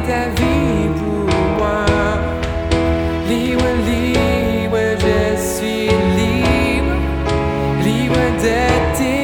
ta vie pour moi. Libre, libre, je suis libre, libre de tes